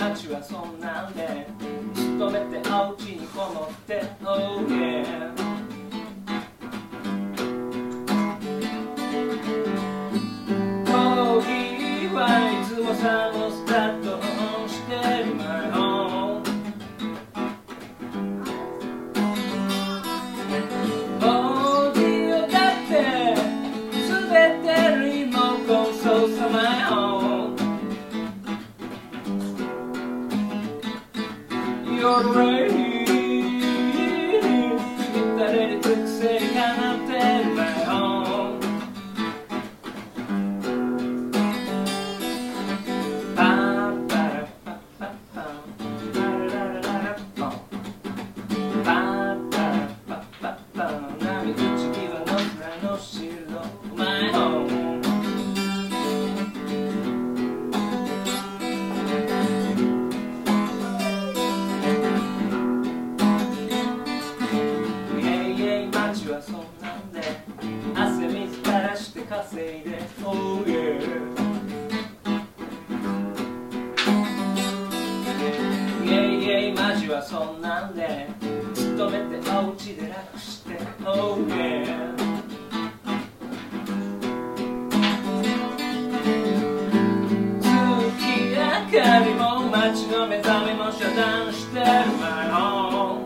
街はそんなんで勤めてお家にこもって Oh yeahコーヒーはいつもサーモスタットしてる My homeオーディオだって全てリモコン操作 My home You're right 誰につくせにかなってる My home My home街はそんなんで汗水垂らして稼いで Oh yeah街はそんなんで勤めてお家で楽して Oh yeah月明かりも街の目覚めも遮断してる My home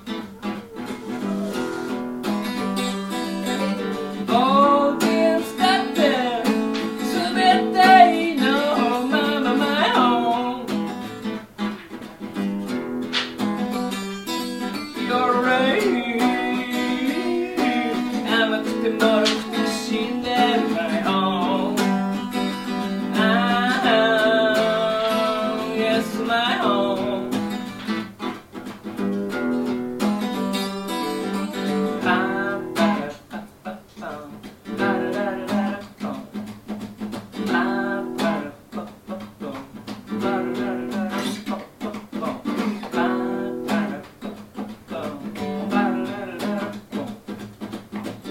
オーディエンスだって全ていいの Mama My home You're right 甘くてもろくて死んでる My home Yes my home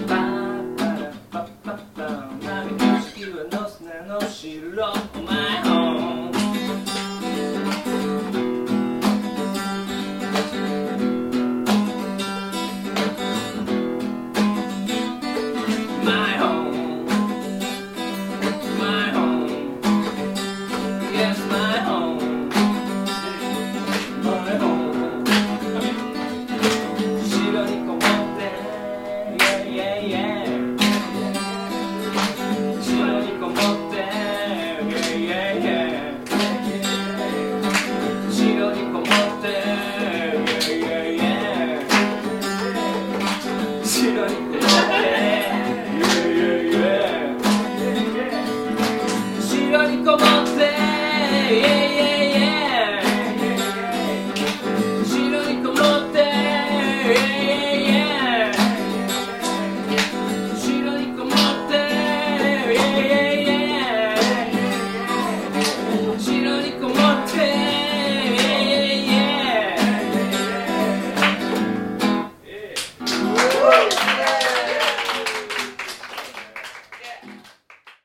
のしろお前